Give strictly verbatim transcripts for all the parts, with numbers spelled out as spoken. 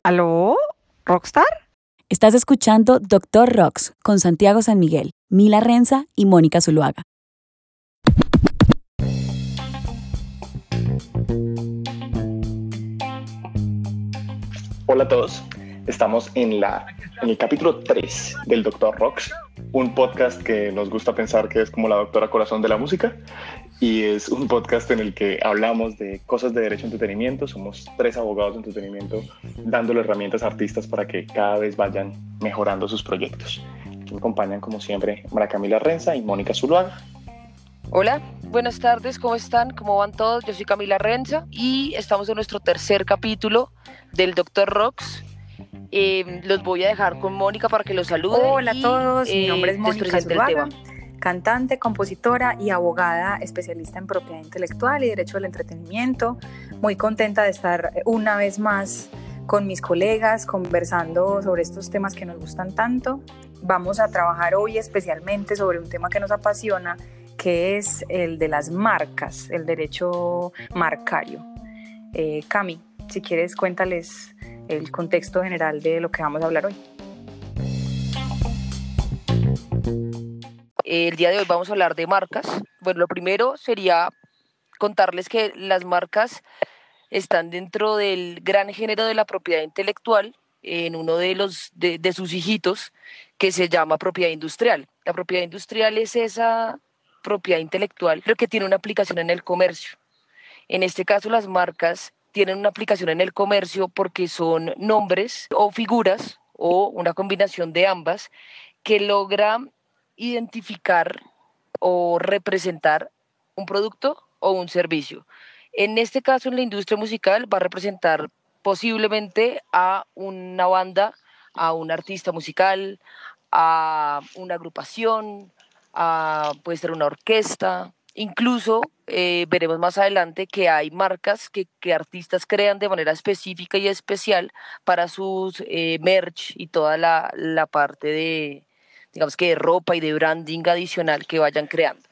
¿Aló? ¿Rockstar? Estás escuchando Doctor Rocks con Santiago San Miguel, Mila Renza y Mónica Zuluaga. Hola a todos, estamos en, la, en el capítulo tres del Doctor Rocks, un podcast que nos gusta pensar que es como la doctora corazón de la música, y es un podcast en el que hablamos de cosas de derecho a entretenimiento. Somos tres abogados de entretenimiento dándole herramientas a artistas para que cada vez vayan mejorando sus proyectos. Me acompañan como siempre María Camila Renza y Mónica Zuluaga. Hola, buenas tardes, ¿cómo están? ¿Cómo van todos? Yo soy Camila Renza y estamos en nuestro tercer capítulo del Doctor Rocks. Eh, los voy a dejar con Mónica para que los salude. Hola y, a todos, eh, mi nombre es Mónica Zuluaga, tema. cantante, compositora y abogada especialista en propiedad intelectual y derecho al entretenimiento. Muy contenta de estar una vez más con mis colegas conversando sobre estos temas que nos gustan tanto. Vamos a trabajar hoy especialmente sobre un tema que nos apasiona, que es el de las marcas, el derecho marcario. Eh, Cami, si quieres, cuéntales el contexto general de lo que vamos a hablar hoy. El día de hoy vamos a hablar de marcas. Bueno, lo primero sería contarles que las marcas están dentro del gran género de la propiedad intelectual, en uno de, los, de, de sus hijitos, que se llama propiedad industrial. La propiedad industrial es esa propiedad intelectual, pero que tiene una aplicación en el comercio. En este caso, las marcas tienen una aplicación en el comercio porque son nombres o figuras o una combinación de ambas que logran identificar o representar un producto o un servicio. En este caso, en la industria musical, va a representar posiblemente a una banda, a un artista musical, a una agrupación, a, puede ser una orquesta. Incluso eh, veremos más adelante que hay marcas que, que artistas crean de manera específica y especial para sus eh, merch y toda la, la parte de, digamos que de ropa y de branding adicional que vayan creando.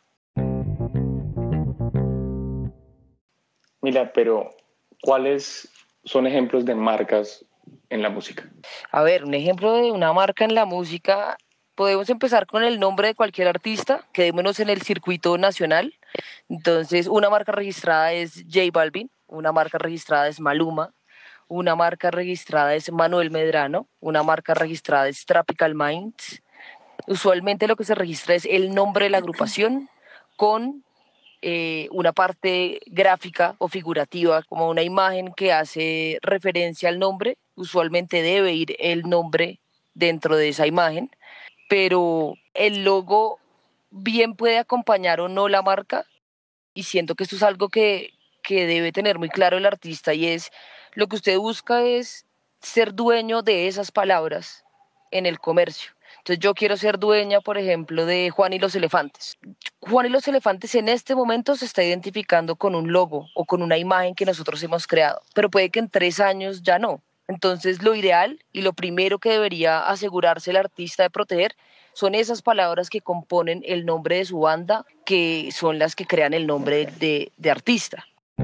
Mira, pero ¿cuáles son ejemplos de marcas en la música? A ver, un ejemplo de una marca en la música, podemos empezar con el nombre de cualquier artista, quedémonos en el circuito nacional. Entonces, una marca registrada es J Balvin, una marca registrada es Maluma, una marca registrada es Manuel Medrano, una marca registrada es Tropical Minds. Usualmente lo que se registra es el nombre de la agrupación con eh, una parte gráfica o figurativa, como una imagen que hace referencia al nombre. Usualmente debe ir el nombre dentro de esa imagen, pero el logo bien puede acompañar o no la marca, y siento que esto es algo que, que debe tener muy claro el artista, y es lo que usted busca es ser dueño de esas palabras en el comercio. Entonces yo quiero ser dueña, por ejemplo, de Juan y los Elefantes. Juan y los Elefantes en este momento se está identificando con un logo o con una imagen que nosotros hemos creado, pero puede que en tres años ya no. Entonces lo ideal y lo primero que debería asegurarse el artista de proteger son esas palabras que componen el nombre de su banda, que son las que crean el nombre de, de artista.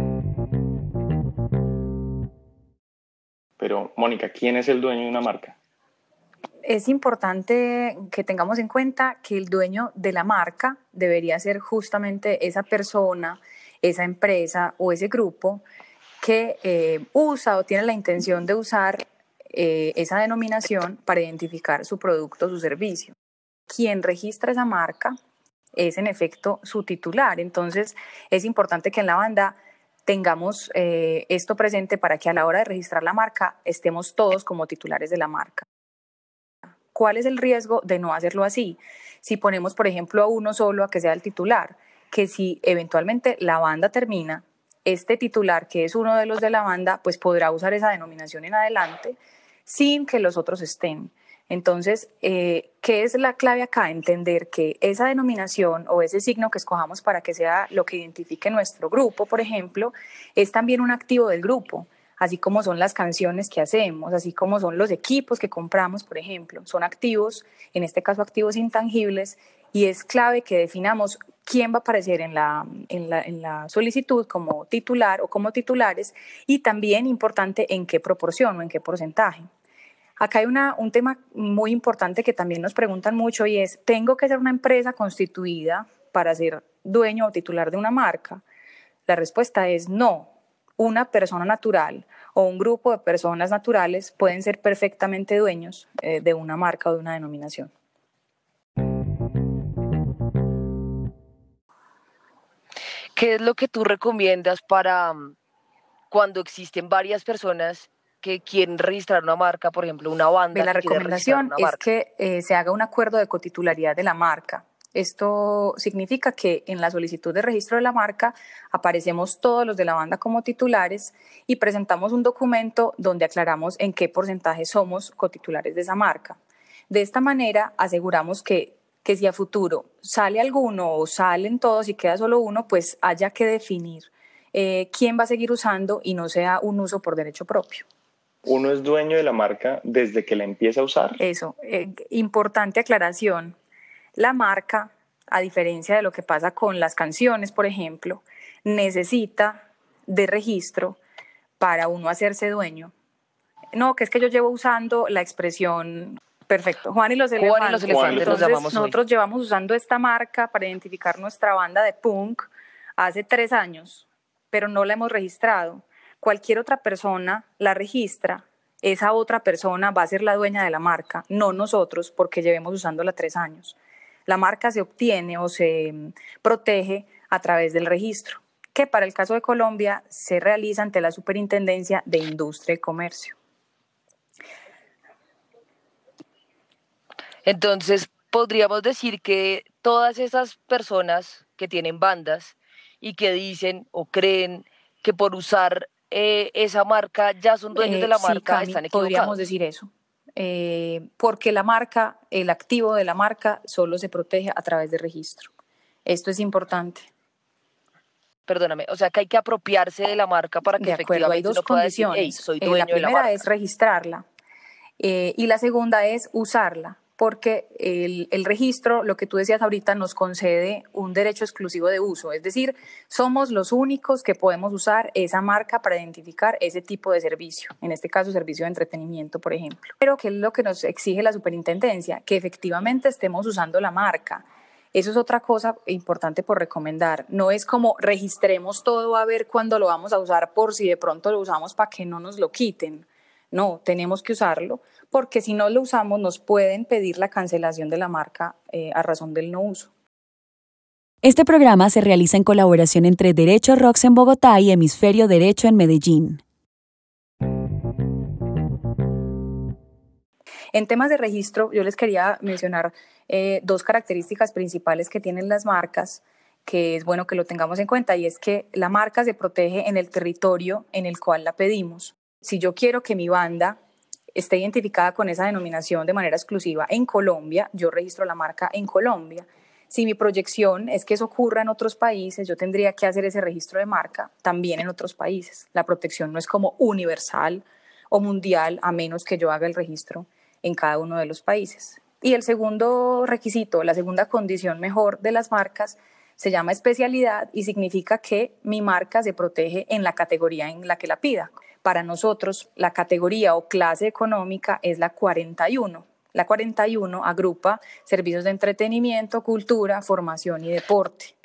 Pero, Mónica, ¿quién es el dueño de una marca? Es importante que tengamos en cuenta que el dueño de la marca debería ser justamente esa persona, esa empresa o ese grupo que eh, usa o tiene la intención de usar eh, esa denominación para identificar su producto o su servicio. Quien registra esa marca es en efecto su titular. Entonces es importante que en la banda tengamos eh, esto presente para que a la hora de registrar la marca estemos todos como titulares de la marca. ¿Cuál es el riesgo de no hacerlo así? Si ponemos, por ejemplo, a uno solo a que sea el titular, que si eventualmente la banda termina, este titular, que es uno de los de la banda, pues podrá usar esa denominación en adelante sin que los otros estén. Entonces, eh, ¿qué es la clave acá? Entender que esa denominación o ese signo que escojamos para que sea lo que identifique nuestro grupo, por ejemplo, es también un activo del grupo. así como son las canciones que hacemos, así como son los equipos que compramos, por ejemplo. Son activos, en este caso activos intangibles, y es clave que definamos quién va a aparecer en la, en la, en la solicitud como titular o como titulares, y también importante en qué proporción o en qué porcentaje. Acá hay una, un tema muy importante que también nos preguntan mucho y es, ¿tengo que ser una empresa constituida para ser dueño o titular de una marca? La respuesta es no. Una persona natural o un grupo de personas naturales pueden ser perfectamente dueños eh, de una marca o de una denominación. ¿Qué es lo que tú recomiendas para um, cuando existen varias personas que quieren registrar una marca, por ejemplo, una banda La que quiere registrar recomendación una es marca? que eh, se haga un acuerdo de cotitularidad de la marca. Esto significa que en la solicitud de registro de la marca aparecemos todos los de la banda como titulares y presentamos un documento donde aclaramos en qué porcentaje somos cotitulares de esa marca. De esta manera aseguramos que, que si a futuro sale alguno o salen todos y queda solo uno, pues haya que definir eh, quién va a seguir usando y no sea un uso por derecho propio. ¿Uno es dueño de la marca desde que la empieza a usar? Eso, eh, importante aclaración. La marca, a diferencia de lo que pasa con las canciones, por ejemplo, necesita de registro para uno hacerse dueño. No, que es que yo llevo usando la expresión, perfecto, Juan y los Juan elefantes. y los elefantes Entonces, los llamamos hoy. nosotros llevamos usando esta marca para identificar nuestra banda de punk hace tres años, pero no la hemos registrado. Cualquier otra persona la registra, esa otra persona va a ser la dueña de la marca, no nosotros, porque llevemos usándola tres años. La marca se obtiene o se protege a través del registro, que para el caso de Colombia se realiza ante la Superintendencia de Industria y Comercio. Entonces, podríamos decir que todas esas personas que tienen bandas y que dicen o creen que por usar eh, esa marca ya son dueños Eh, de la sí, marca, Cami, están podríamos equivocados. decir eso. Eh, porque la marca, el activo de la marca solo se protege a través de registro. Esto es importante. Perdóname, o sea que hay que apropiarse de la marca para que De acuerdo, hay efectivamente dos uno pueda decir, hey, condiciones. soy Eh, la dueño de la primera marca. es registrarla eh, y la segunda es usarla, porque el, el registro, lo que tú decías ahorita, nos concede un derecho exclusivo de uso, es decir, somos los únicos que podemos usar esa marca para identificar ese tipo de servicio, en este caso servicio de entretenimiento, por ejemplo. Pero ¿qué es lo que nos exige la superintendencia? Que efectivamente estemos usando la marca. Eso es otra cosa importante por recomendar. No es como registremos todo a ver cuándo lo vamos a usar por si de pronto lo usamos para que no nos lo quiten. No, tenemos que usarlo porque si no lo usamos nos pueden pedir la cancelación de la marca eh, a razón del no uso. Este programa se realiza en colaboración entre Derecho Rocks en Bogotá y Hemisferio Derecho en Medellín. En temas de registro, yo les quería mencionar eh, dos características principales que tienen las marcas, que es bueno que lo tengamos en cuenta, y es que la marca se protege en el territorio en el cual la pedimos. Si yo quiero que mi banda esté identificada con esa denominación de manera exclusiva en Colombia, yo registro la marca en Colombia. Si mi proyección es que eso ocurra en otros países, yo tendría que hacer ese registro de marca también en otros países. La protección no es como universal o mundial, a menos que yo haga el registro en cada uno de los países. Y el segundo requisito, la segunda condición mejor de las marcas, se llama especialidad y significa que mi marca se protege en la categoría en la que la pida. Para nosotros, la categoría o clase económica es la cuarenta y uno. La cuarenta y uno agrupa servicios de entretenimiento, cultura, formación y deporte.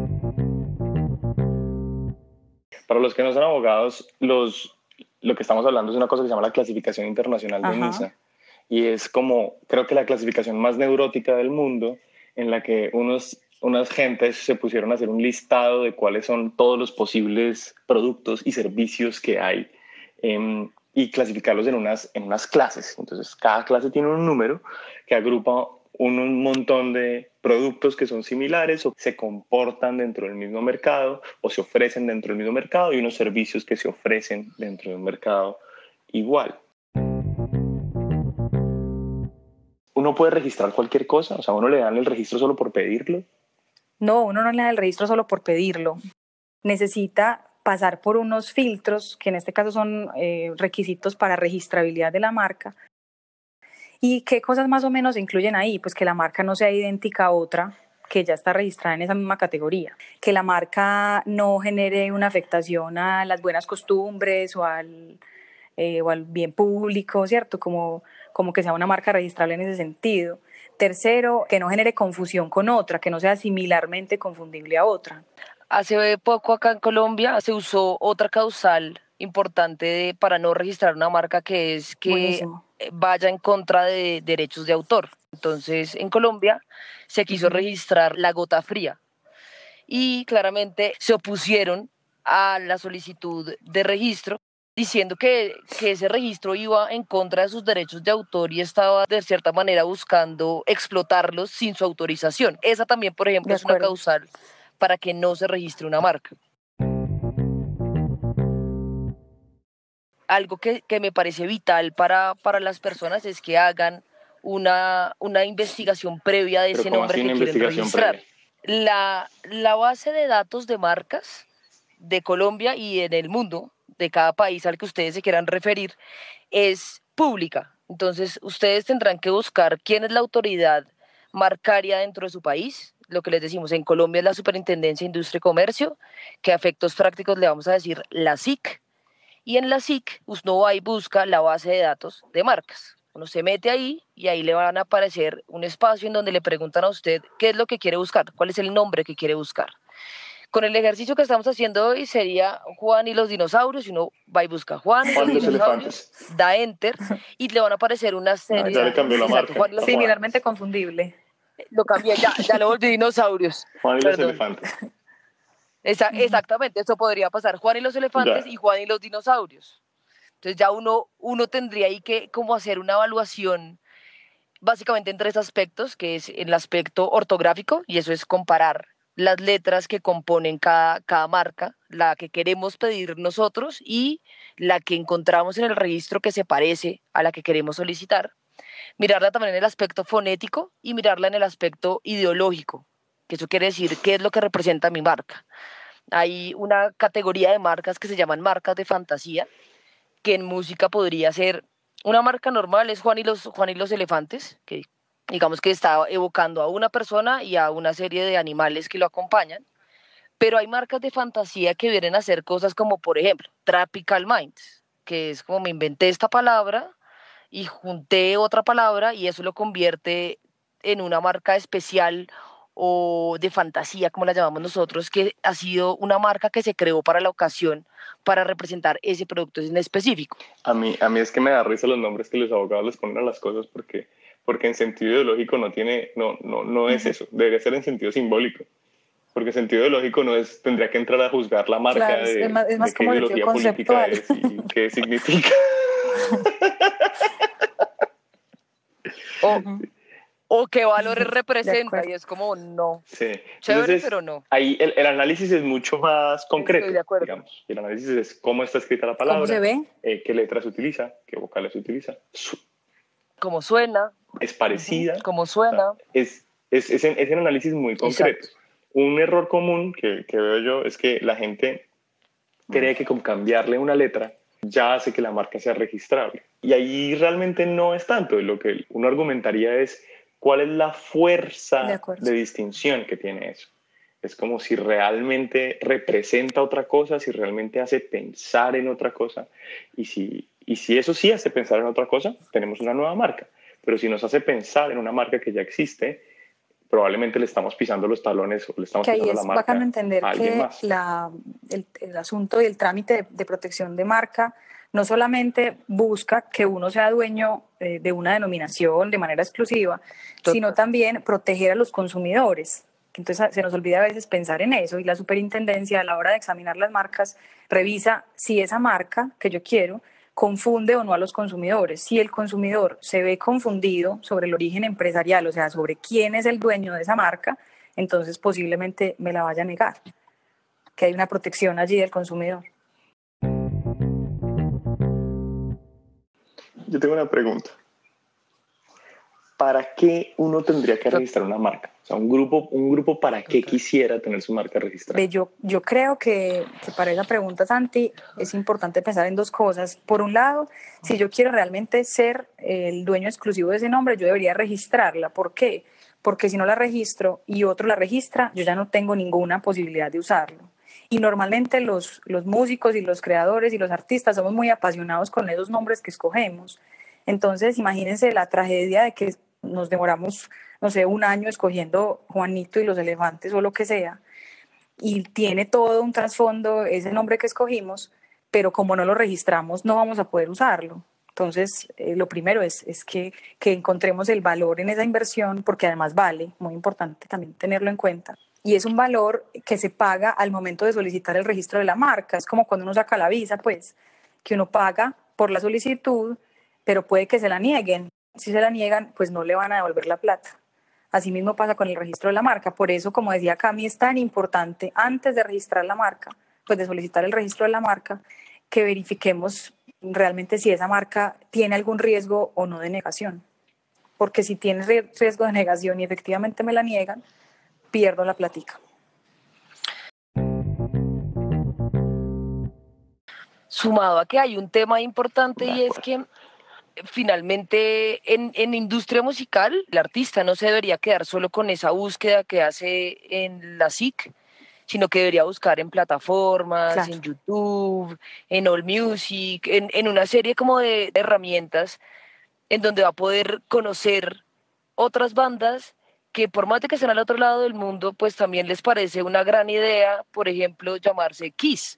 Para los que no son abogados, los, lo que estamos hablando es una cosa que se llama la clasificación internacional de Ajá. NISA. Y es como, creo que la clasificación más neurótica del mundo, en la que unos, unas gentes se pusieron a hacer un listado de cuáles son todos los posibles productos y servicios que hay eh, y clasificarlos en unas, en unas clases. Entonces, cada clase tiene un número que agrupa un, un montón de productos que son similares o se comportan dentro del mismo mercado o se ofrecen dentro del mismo mercado y unos servicios que se ofrecen dentro de un mercado igual. ¿Uno puede registrar cualquier cosa? O sea, ¿uno le dan el registro solo por pedirlo? No, uno no le da el registro solo por pedirlo. Necesita pasar por unos filtros, que en este caso son eh, requisitos para registrabilidad de la marca. ¿Y qué cosas más o menos incluyen ahí? Pues que la marca no sea idéntica a otra que ya está registrada en esa misma categoría, que la marca no genere una afectación a las buenas costumbres o al, eh, o al bien público, ¿cierto? Como, como que sea una marca registrable en ese sentido. Tercero, que no genere confusión con otra, que no sea similarmente confundible a otra. Hace poco acá en Colombia se usó otra causal importante de- para no registrar una marca, que es que Buenísimo. vaya en contra de derechos de autor. Entonces, en Colombia se quiso Uh-huh. registrar la gota fría y claramente se opusieron a la solicitud de registro, diciendo que, que ese registro iba en contra de sus derechos de autor y estaba de cierta manera buscando explotarlos sin su autorización. Esa también, por ejemplo, De es una acuerdo. causal para que no se registre una marca. Algo que, que me parece vital para, para las personas es que hagan una, una investigación previa de Pero ese ¿cómo nombre así que una quieren investigación registrar. previa? La, la base de datos de marcas de Colombia y en el mundo, de cada país al que ustedes se quieran referir, es pública. Entonces, ustedes tendrán que buscar quién es la autoridad marcaria dentro de su país. Lo que les decimos, en Colombia es la Superintendencia de Industria y Comercio, que a efectos prácticos le vamos a decir la S I C. Y en la S I C uno va y busca la base de datos de marcas. Uno se mete ahí y ahí le van a aparecer un espacio en donde le preguntan a usted qué es lo que quiere buscar, cuál es el nombre que quiere buscar. Con el ejercicio que estamos haciendo hoy sería Juan y los dinosaurios, y uno va y busca Juan y Juan los y los dinosaurios, elefantes. da enter y le van a aparecer una No, serie Ya le de... ya. cambió la Exacto, marca Juan y los... a Juan. Similarmente confundible. Lo cambié, ya, ya lo volví dinosaurios. Juan y los Perdón. elefantes. Esa, Uh-huh. Exactamente, eso podría pasar. Juan y los elefantes Ya. y Juan y los dinosaurios. Entonces ya uno, uno tendría ahí que como hacer una evaluación básicamente en tres aspectos, que es el aspecto ortográfico, y eso es comparar las letras que componen cada, cada marca, la que queremos pedir nosotros y la que encontramos en el registro que se parece a la que queremos solicitar. Mirarla también en el aspecto fonético y mirarla en el aspecto ideológico, que eso quiere decir qué es lo que representa mi marca. Hay una categoría de marcas que se llaman marcas de fantasía, que en música podría ser una marca normal, es Juan y los, Juan y los elefantes, que digamos que está evocando a una persona y a una serie de animales que lo acompañan, pero hay marcas de fantasía que vienen a hacer cosas como, por ejemplo, Tropical Minds, que es como me inventé esta palabra y junté otra palabra y eso lo convierte en una marca especial o de fantasía, como la llamamos nosotros, que ha sido una marca que se creó para la ocasión, para representar ese producto en específico. A mí, a mí es que me da risa los nombres que los abogados les ponen a las cosas porque, porque en sentido ideológico no tiene, no, no, no es eso, debería ser en sentido simbólico. Porque en sentido ideológico no es, tendría que entrar a juzgar la marca Claro, es de, más, es más de qué como sentido ideología política conceptual. es y qué significa. O, Uh-huh. o qué valores De representa, y acuerdo. es como, no, Sí. chévere, Entonces, pero no. ahí el, el análisis es mucho más Estoy concreto, de acuerdo. digamos. El análisis es cómo está escrita la ¿Cómo se palabra, ve? eh, qué letras se utiliza, qué vocales se utiliza. Cómo suena, Es parecida. cómo O sea, suena. es, es, es, en, es en análisis muy concreto. Exacto. Un error común que, que veo yo es que la gente cree que con cambiarle una letra ya hace que la marca sea registrable. Y ahí realmente no es tanto. Lo que uno argumentaría es cuál es la De fuerza acuerdo. de distinción que tiene eso. Es como si realmente representa otra cosa, si realmente hace pensar en otra cosa. Y si, y si eso sí hace pensar en otra cosa, tenemos una nueva marca. Pero si nos hace pensar en una marca que ya existe, probablemente le estamos pisando los talones o le estamos Que ahí pisando la es bacano marca entender a alguien que más. la, el, el asunto y el trámite de, de protección de marca no solamente busca que uno sea dueño eh, de una denominación de manera exclusiva, Total. sino también proteger a los consumidores. Entonces se nos olvida a veces pensar en eso y la superintendencia a la hora de examinar las marcas revisa si esa marca que yo quiero confunde o no a los consumidores. Si el consumidor se ve confundido sobre el origen empresarial, o sea, sobre quién es el dueño de esa marca, entonces posiblemente me la vaya a negar, que hay una protección allí del consumidor. Yo tengo una pregunta. ¿para qué uno tendría que registrar una marca? O sea, un grupo, un grupo ¿para qué quisiera tener su marca registrada? Yo, yo creo que, que para esa pregunta, Santi, es importante pensar en dos cosas. Por un lado, si yo quiero realmente ser el dueño exclusivo de ese nombre, yo debería registrarla. ¿Por qué? Porque si no la registro y otro la registra, yo ya no tengo ninguna posibilidad de usarlo. Y normalmente los, los músicos y los creadores y los artistas somos muy apasionados con esos nombres que escogemos. Entonces, imagínense la tragedia de que nos demoramos, no sé, un año escogiendo Juanito y los elefantes o lo que sea, y tiene todo un trasfondo ese nombre que escogimos, pero como no lo registramos no vamos a poder usarlo. Entonces, eh, lo primero es, es que, que encontremos el valor en esa inversión, porque además vale, muy importante también tenerlo en cuenta. Y es un valor que se paga al momento de solicitar el registro de la marca. Es como cuando uno saca la visa, pues, que uno paga por la solicitud, pero puede que se la nieguen. Si se la niegan, pues no le van a devolver la plata. Asimismo pasa con el registro de la marca. Por eso, como decía Cami, es tan importante antes de registrar la marca, pues de solicitar el registro de la marca, que verifiquemos realmente si esa marca tiene algún riesgo o no de negación. Porque si tiene riesgo de negación y efectivamente me la niegan, pierdo la platica. Sumado a que hay un tema importante y es que finalmente en, en industria musical el artista no se debería quedar solo con esa búsqueda que hace en la S I C, sino que debería buscar en plataformas, claro, en YouTube, en AllMusic, en, en una serie como de herramientas en donde va a poder conocer otras bandas que por más de que estén al otro lado del mundo, pues también les parece una gran idea, por ejemplo, llamarse Kiss.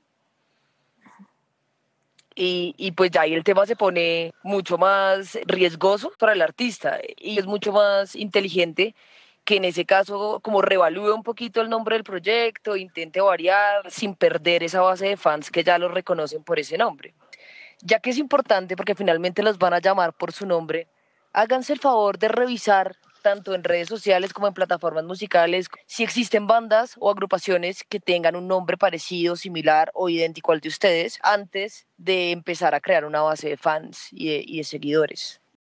Y, y pues ya ahí el tema se pone mucho más riesgoso para el artista y es mucho más inteligente que en ese caso como revalúe un poquito el nombre del proyecto, intente variar sin perder esa base de fans que ya lo reconocen por ese nombre. Ya que es importante porque finalmente los van a llamar por su nombre, háganse el favor de revisar tanto en redes sociales como en plataformas musicales, si existen bandas o agrupaciones que tengan un nombre parecido, similar o idéntico al de ustedes, antes de empezar a crear una base de fans y de, y de seguidores.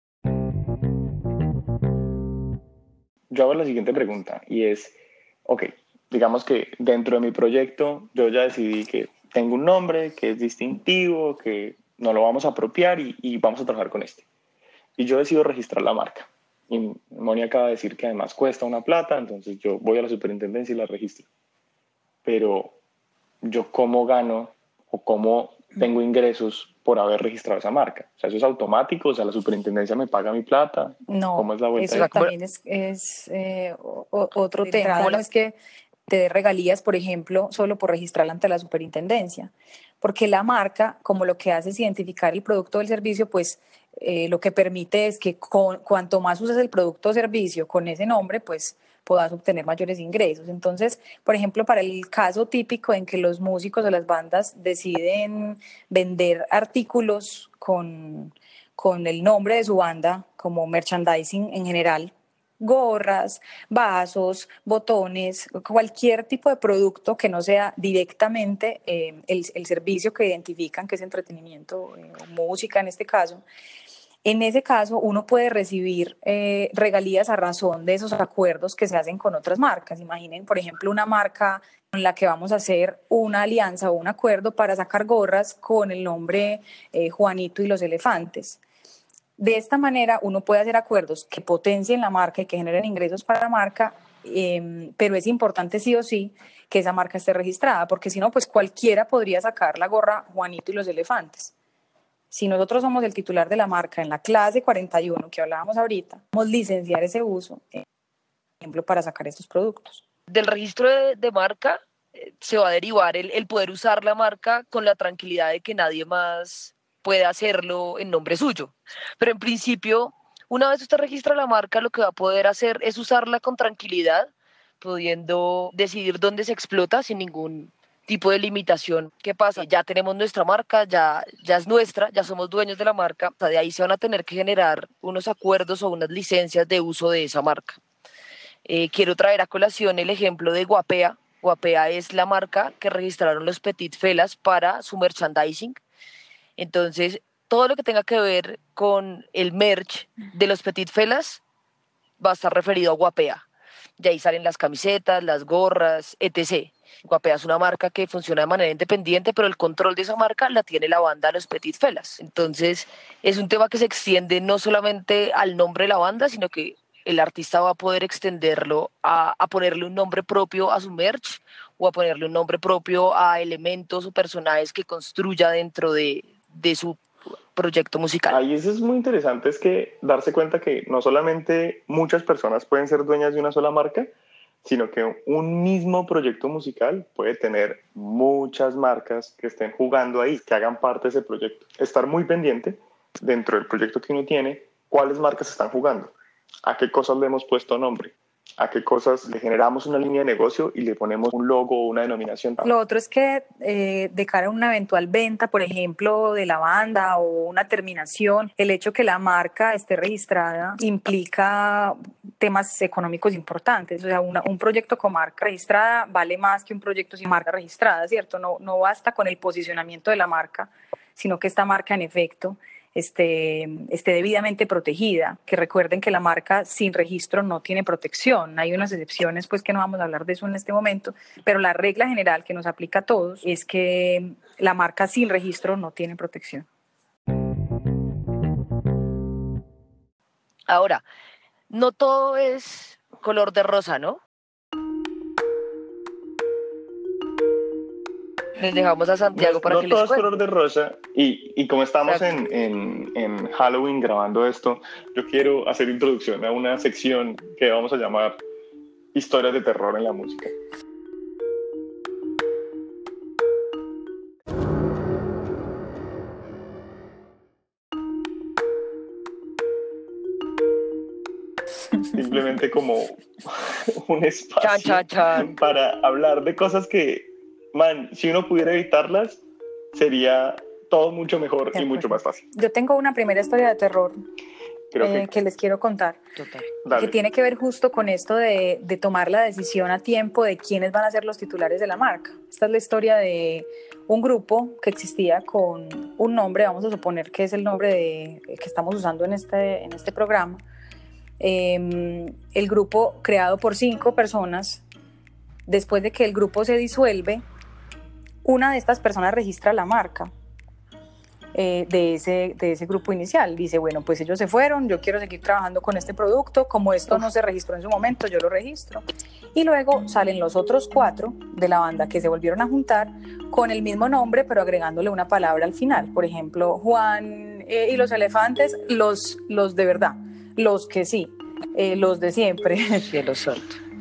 Yo hago la siguiente pregunta y es, ok, digamos que dentro de mi proyecto yo ya decidí que tengo un nombre que es distintivo, que no lo vamos a apropiar y, y vamos a trabajar con este. Y yo decido registrar la marca. Y Moni acaba de decir que además cuesta una plata, entonces yo voy a la superintendencia y la registro. Pero yo cómo gano o cómo tengo ingresos por haber registrado esa marca. O sea, eso es automático, o sea, la superintendencia me paga mi plata. No, ¿Cómo es la vuelta? Eso también es, es eh, o, otro tema. ¿Cómo es que te dé regalías, por ejemplo, solo por registrarla ante la superintendencia? Porque la marca, como lo que hace es identificar el producto o el servicio, pues eh, lo que permite es que con, cuanto más uses el producto o servicio con ese nombre, pues puedas obtener mayores ingresos. Entonces, por ejemplo, para el caso típico en que los músicos o las bandas deciden vender artículos con, con el nombre de su banda, como merchandising en general, gorras, vasos, botones, cualquier tipo de producto que no sea directamente eh, el, el servicio que identifican, que es entretenimiento eh, o música en este caso. En ese caso, uno puede recibir eh, regalías a razón de esos acuerdos que se hacen con otras marcas. Imaginen, por ejemplo, una marca con la que vamos a hacer una alianza o un acuerdo para sacar gorras con el nombre eh, Juanito y los elefantes. De esta manera uno puede hacer acuerdos que potencien la marca y que generen ingresos para la marca, eh, pero es importante sí o sí que esa marca esté registrada, porque si no, pues cualquiera podría sacar la gorra Juanito y los elefantes. Si nosotros somos el titular de la marca en la clase cuarenta y uno que hablábamos ahorita, podemos licenciar ese uso, por ejemplo, para sacar estos productos. Del registro de, de marca eh, se va a derivar el, el poder usar la marca con la tranquilidad de que nadie más puede hacerlo en nombre suyo. Pero en principio, una vez usted registra la marca, lo que va a poder hacer es usarla con tranquilidad, pudiendo decidir dónde se explota sin ningún tipo de limitación. ¿Qué pasa? Ya tenemos nuestra marca, ya, ya es nuestra, ya somos dueños de la marca. O sea, de ahí se van a tener que generar unos acuerdos o unas licencias de uso de esa marca. Eh, quiero traer a colación el ejemplo de Guapea. Guapea es la marca que registraron los Petit Felas para su merchandising. Entonces, todo lo que tenga que ver con el merch de los Petit Felas va a estar referido a Guapea. Y ahí salen las camisetas, las gorras, etcétera. Guapea es una marca que funciona de manera independiente, pero el control de esa marca la tiene la banda Los Petit Felas. Entonces, es un tema que se extiende no solamente al nombre de la banda, sino que el artista va a poder extenderlo a, a ponerle un nombre propio a su merch o a ponerle un nombre propio a elementos o personajes que construya dentro de, de su proyecto musical. Ahí eso es muy interesante, es que darse cuenta que no solamente muchas personas pueden ser dueñas de una sola marca, sino que un mismo proyecto musical puede tener muchas marcas que estén jugando ahí, que hagan parte de ese proyecto. Estar muy pendiente dentro del proyecto que uno tiene, cuáles marcas están jugando, a qué cosas le hemos puesto nombre, a qué cosas le generamos una línea de negocio y le ponemos un logo o una denominación. Lo otro es que eh, de cara a una eventual venta, por ejemplo, de la banda o una terminación, el hecho que la marca esté registrada implica temas económicos importantes. O sea, una, un proyecto con marca registrada vale más que un proyecto sin marca registrada, ¿cierto? No, no basta con el posicionamiento de la marca, sino que esta marca en efecto Esté, esté debidamente protegida, que recuerden que la marca sin registro no tiene protección. Hay unas excepciones, pues que no vamos a hablar de eso en este momento, pero la regla general que nos aplica a todos es que la marca sin registro no tiene protección. Ahora, no todo es color de rosa, ¿no? Les dejamos a Santiago no, para no que todo les es cuente. color de rosa y, y como estamos en, en, en Halloween grabando esto, yo quiero hacer introducción a una sección que vamos a llamar Historias de terror en la música. Simplemente como un espacio Chan, chan, chan. para hablar de cosas que, man, si uno pudiera evitarlas, sería todo mucho mejor y mucho más fácil. Yo tengo una primera historia de terror Creo eh, que... que les quiero contar. Total. Que tiene que ver justo con esto de, de tomar la decisión a tiempo de quiénes van a ser los titulares de la marca. Esta es la historia de un grupo que existía con un nombre, vamos a suponer que es el nombre de, que estamos usando en este, en este programa. Eh, el grupo creado por cinco personas, después de que el grupo se disuelve, una de estas personas registra la marca eh, de, ese, de ese grupo inicial. Dice, bueno, pues ellos se fueron, yo quiero seguir trabajando con este producto, como esto no se registró en su momento, yo lo registro. Y luego salen los otros cuatro de la banda que se volvieron a juntar con el mismo nombre, pero agregándole una palabra al final. Por ejemplo, Juan eh, y los elefantes, los, los de verdad, los que sí, eh, los de siempre. Cielo santo.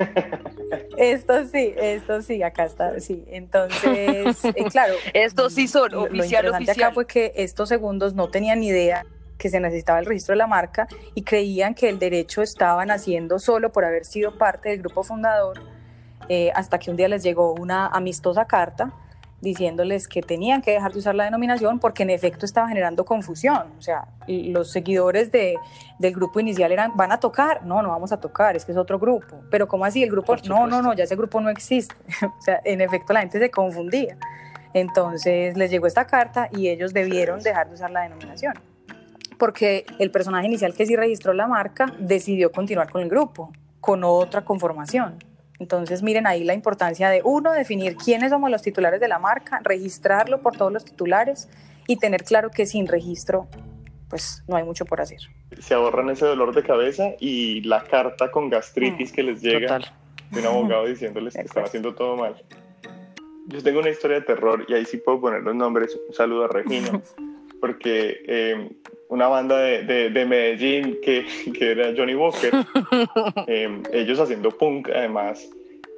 Esto sí, esto sí, acá está, sí. Entonces, eh, claro. Estos sí son lo, oficial, lo interesante oficial. acá fue que estos segundos no tenían ni idea que se necesitaba el registro de la marca y creían que el derecho estaban haciendo solo por haber sido parte del grupo fundador, eh, hasta que un día les llegó una amistosa carta diciéndoles que tenían que dejar de usar la denominación porque en efecto estaba generando confusión. O sea, los seguidores de, del grupo inicial eran, ¿van a tocar? No, no vamos a tocar, es que es otro grupo. Pero ¿cómo así? El grupo, no, no, no, ya ese grupo no existe. O sea, en efecto la gente se confundía. Entonces les llegó esta carta y ellos debieron dejar de usar la denominación, porque el personaje inicial que sí registró la marca decidió continuar con el grupo, con otra conformación. Entonces miren ahí la importancia de uno, definir quiénes somos los titulares de la marca, registrarlo por todos los titulares y tener claro que sin registro pues no hay mucho por hacer. Se ahorran ese dolor de cabeza y la carta con gastritis mm, que les llega total. De un abogado diciéndoles que están haciendo todo mal. Yo tengo una historia de terror y ahí sí puedo poner los nombres. Un saludo a Regina, porque eh, una banda de, de, de Medellín que, que era Johnny Walker, eh, ellos haciendo punk además.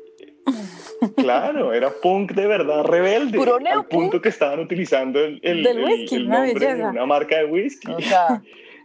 Claro, era punk de verdad rebelde, ¿Puro al punto punk? Que estaban utilizando el, el, Del el, whisky, el una nombre belleza. de una marca de whisky. O sea,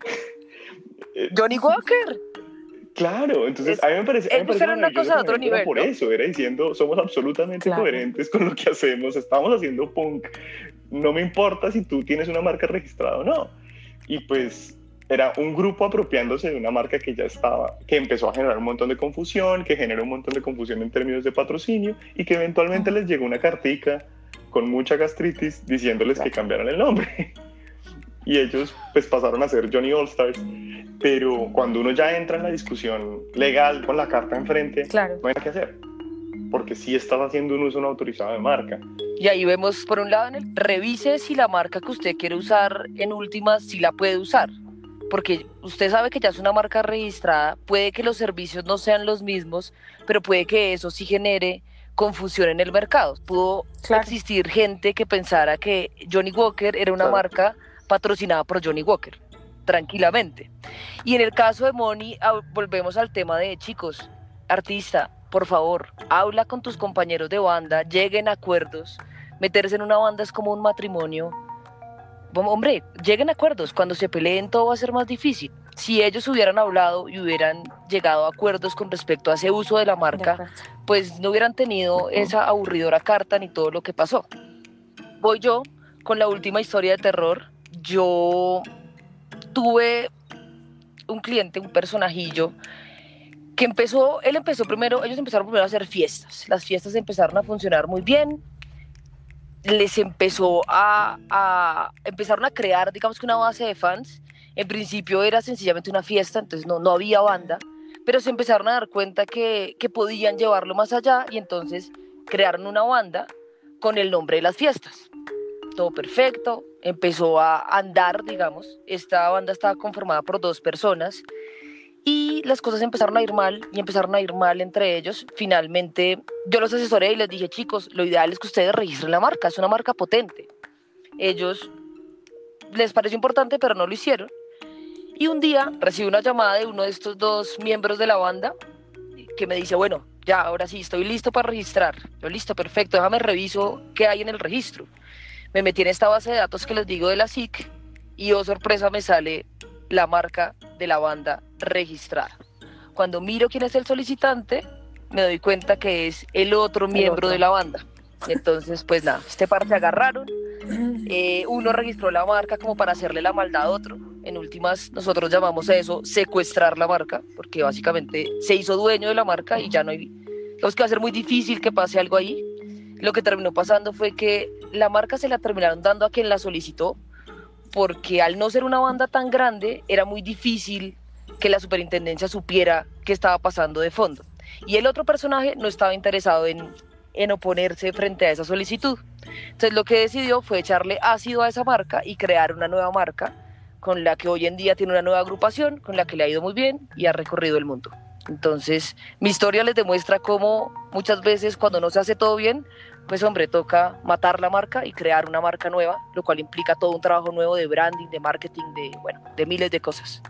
Johnny Walker. Claro, entonces es, a mí me parece, a mí me parece era una cosa de otro nivel, por ¿no? eso, era diciendo, somos absolutamente claro. coherentes con lo que hacemos, estamos haciendo punk, no me importa si tú tienes una marca registrada o no. Y pues era un grupo apropiándose de una marca que ya estaba, que empezó a generar un montón de confusión, que generó un montón de confusión en términos de patrocinio y que eventualmente uh-huh. les llegó una cartica con mucha gastritis diciéndoles claro. que cambiaran el nombre. y ellos pues pasaron a ser Johnny All Stars, pero cuando uno ya entra en la discusión legal con la carta enfrente, claro, no hay nada que hacer, porque sí estás haciendo un uso no autorizado de marca. Y ahí vemos, por un lado, en el, revise si la marca que usted quiere usar en últimas, si la puede usar. Porque usted sabe que ya es una marca registrada, puede que los servicios no sean los mismos, pero puede que eso sí genere confusión en el mercado. Pudo claro. existir gente que pensara que Johnny Walker era una claro. marca patrocinada por Johnny Walker, tranquilamente. Y en el caso de Moni, volvemos al tema de, chicos, artista, por favor, habla con tus compañeros de banda, lleguen a acuerdos. Meterse en una banda es como un matrimonio. Hombre, lleguen a acuerdos, cuando se peleen todo va a ser más difícil. Si ellos hubieran hablado y hubieran llegado a acuerdos con respecto a ese uso de la marca, de pues no hubieran tenido esa aburridora carta ni todo lo que pasó. Voy yo con la última historia de terror. Yo tuve un cliente, un personajillo, que empezó, él empezó primero, ellos empezaron primero a hacer fiestas. Las fiestas empezaron a funcionar muy bien. Les empezó a, a, empezaron a crear, digamos que una base de fans. En principio era sencillamente una fiesta, entonces no, no había banda, pero se empezaron a dar cuenta que, que podían llevarlo más allá y entonces crearon una banda con el nombre de las fiestas. Todo perfecto, empezó a andar, digamos. Esta banda estaba conformada por dos personas y las cosas empezaron a ir mal y empezaron a ir mal entre ellos. Finalmente yo los asesoré y les dije, chicos, lo ideal es que ustedes registren la marca, es una marca potente. Ellos les pareció importante, pero no lo hicieron. Y un día recibí una llamada de uno de estos dos miembros de la banda que me dice, bueno, ya, ahora sí, estoy listo para registrar. Yo, listo, perfecto, déjame reviso qué hay en el registro. Me metí en esta base de datos que les digo de la S I C y, oh sorpresa, me sale la marca de la banda registrada. Cuando miro quién es el solicitante, me doy cuenta que es el otro el miembro otro. de la banda. Entonces, pues nada, este par se agarraron. Eh, uno registró la marca como para hacerle la maldad a otro. En últimas, nosotros llamamos a eso secuestrar la marca, porque básicamente se hizo dueño de la marca y ya no hay... Digamos que va a ser muy difícil que pase algo ahí. Lo que terminó pasando fue que la marca se la terminaron dando a quien la solicitó, porque al no ser una banda tan grande, era muy difícil que la superintendencia supiera qué estaba pasando de fondo. Y el otro personaje no estaba interesado en, en oponerse frente a esa solicitud. Entonces lo que decidió fue echarle ácido a esa marca y crear una nueva marca con la que hoy en día tiene una nueva agrupación, con la que le ha ido muy bien y ha recorrido el mundo. Entonces mi historia les demuestra cómo muchas veces cuando no se hace todo bien, pues hombre, toca matar la marca y crear una marca nueva, lo cual implica todo un trabajo nuevo de branding, de marketing, de, bueno, de miles de cosas.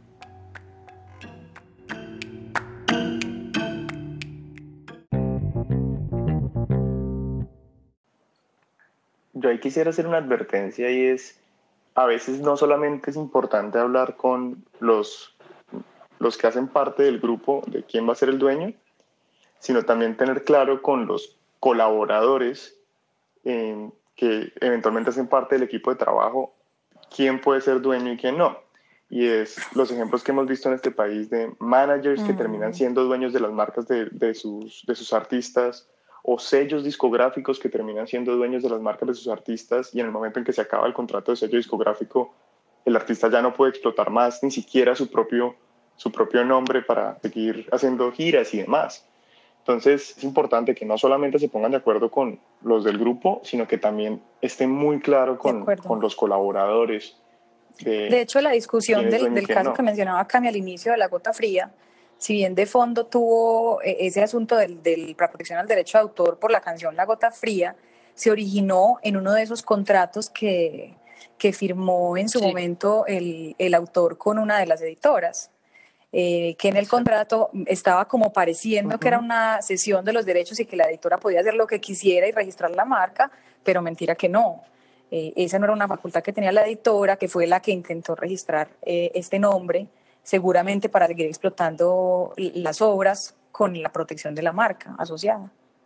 Yo ahí quisiera hacer una advertencia y es, a veces no solamente es importante hablar con los, los que hacen parte del grupo de quién va a ser el dueño, sino también tener claro con los colaboradores eh, que eventualmente hacen parte del equipo de trabajo quién puede ser dueño y quién no. Y es los ejemplos que hemos visto en este país de managers mm. que terminan siendo dueños de las marcas de, de, sus, de sus artistas, o sellos discográficos que terminan siendo dueños de las marcas de sus artistas y en el momento en que se acaba el contrato de sello discográfico, el artista ya no puede explotar más ni siquiera su propio, su propio nombre para seguir haciendo giras y demás. Entonces es importante que no solamente se pongan de acuerdo con los del grupo, sino que también estén muy claro con, con los colaboradores. De, de hecho, la discusión del, del caso no. que mencionaba Cami al inicio de La Gota Fría, si bien de fondo tuvo ese asunto de la protección al derecho de autor por la canción La Gota Fría, se originó en uno de esos contratos que, que firmó en su sí. momento el, el autor con una de las editoras, eh, que en el contrato estaba como pareciendo uh-huh. que era una cesión de los derechos y que la editora podía hacer lo que quisiera y registrar la marca, pero mentira que no. Eh, esa no era una facultad que tenía la editora, que fue la que intentó registrar eh, este nombre, seguramente para seguir explotando las obras con la protección de la marca asociada.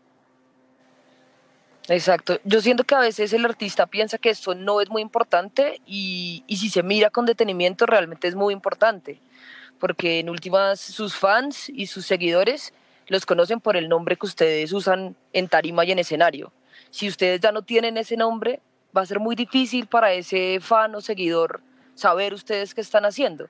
Exacto. Yo siento que a veces el artista piensa que esto no es muy importante y, y si se mira con detenimiento realmente es muy importante, porque en últimas sus fans y sus seguidores los conocen por el nombre que ustedes usan en tarima y en escenario. Si ustedes ya no tienen ese nombre, va a ser muy difícil para ese fan o seguidor saber ustedes qué están haciendo.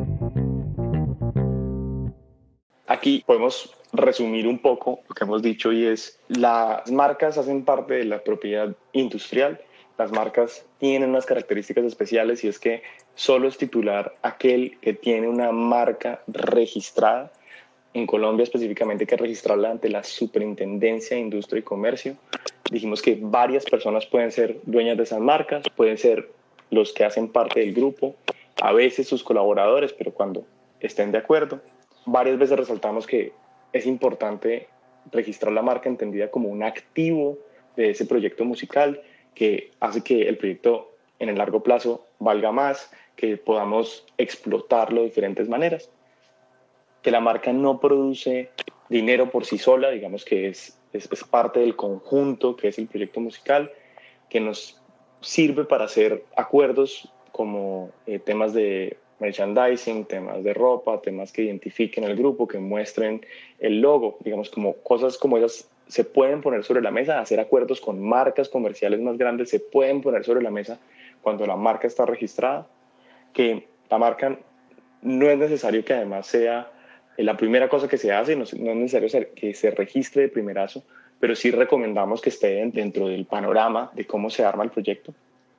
Aquí podemos resumir un poco lo que hemos dicho y es: las marcas hacen parte de la propiedad industrial. Las marcas tienen unas características especiales y es que solo es titular aquel que tiene una marca registrada. En Colombia específicamente hay que registrarla ante la Superintendencia de Industria y Comercio. Dijimos que varias personas pueden ser dueñas de esas marcas, pueden ser los que hacen parte del grupo, a veces sus colaboradores, pero cuando estén de acuerdo. Varias veces resaltamos que es importante registrar la marca entendida como un activo de ese proyecto musical que hace que el proyecto en el largo plazo valga más, que podamos explotarlo de diferentes maneras. Que la marca no produce dinero por sí sola, digamos que es, es, es parte del conjunto que es el proyecto musical, que nos sirve para hacer acuerdos como eh, temas de merchandising, temas de ropa, temas que identifiquen al grupo, que muestren el logo, digamos, como cosas como esas se pueden poner sobre la mesa. Hacer acuerdos con marcas comerciales más grandes se pueden poner sobre la mesa cuando la marca está registrada, que la marca no es necesario que además sea la primera cosa que se hace, no, no es necesario que se registre de primerazo, pero sí recomendamos que esté dentro del panorama de cómo se arma el proyecto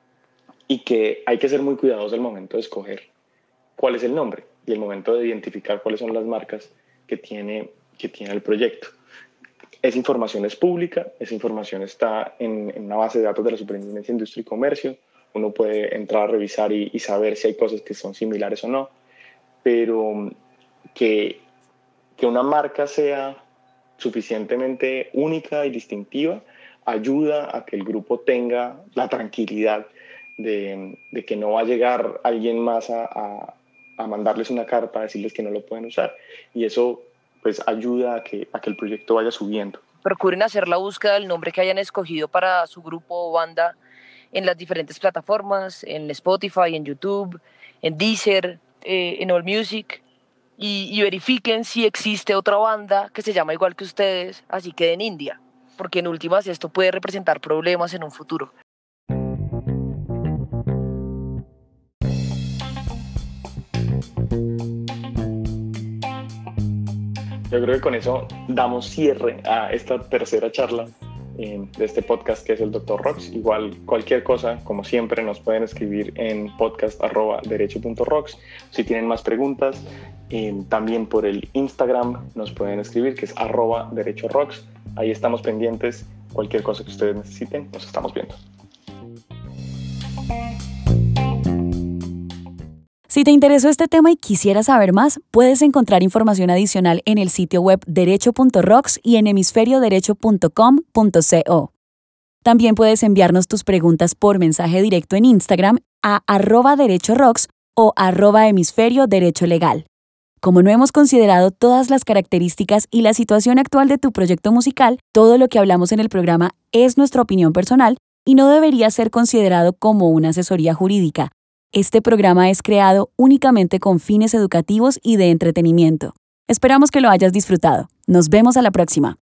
y que hay que ser muy cuidadosos al momento de escoger cuál es el nombre y el momento de identificar cuáles son las marcas que tiene, que tiene el proyecto. Esa información es pública, esa información está en, en una base de datos de la Superintendencia de Industria y Comercio. Uno puede entrar a revisar y, y saber si hay cosas que son similares o no, pero que, que una marca sea suficientemente única y distintiva ayuda a que el grupo tenga la tranquilidad de, de que no va a llegar alguien más a, a, a mandarles una carta a decirles que no lo pueden usar, y eso pues ayuda a que, a que el proyecto vaya subiendo. Procuren hacer la búsqueda del nombre que hayan escogido para su grupo o banda en las diferentes plataformas, en Spotify, en YouTube, en Deezer, eh, en AllMusic, y, y verifiquen si existe otra banda que se llama igual que ustedes, así que en India, porque en últimas esto puede representar problemas en un futuro. Yo creo que con eso damos cierre a esta tercera charla eh, de este podcast que es el doctor Rocks. Igual cualquier cosa, como siempre, nos pueden escribir en podcast arroba derecho punto rocks. Si tienen más preguntas, eh, también por el Instagram nos pueden escribir, que es arroba derecho rocks. Ahí estamos pendientes. Cualquier cosa que ustedes necesiten, nos estamos viendo. Si te interesó este tema y quisieras saber más, puedes encontrar información adicional en el sitio web derecho punto rocks y en hemisferio derecho punto com punto co. También puedes enviarnos tus preguntas por mensaje directo en Instagram a arroba derechorocks o arroba hemisferio derecho legal. Como no hemos considerado todas las características y la situación actual de tu proyecto musical, todo lo que hablamos en el programa es nuestra opinión personal y no debería ser considerado como una asesoría jurídica. Este programa es creado únicamente con fines educativos y de entretenimiento. Esperamos que lo hayas disfrutado. Nos vemos a la próxima.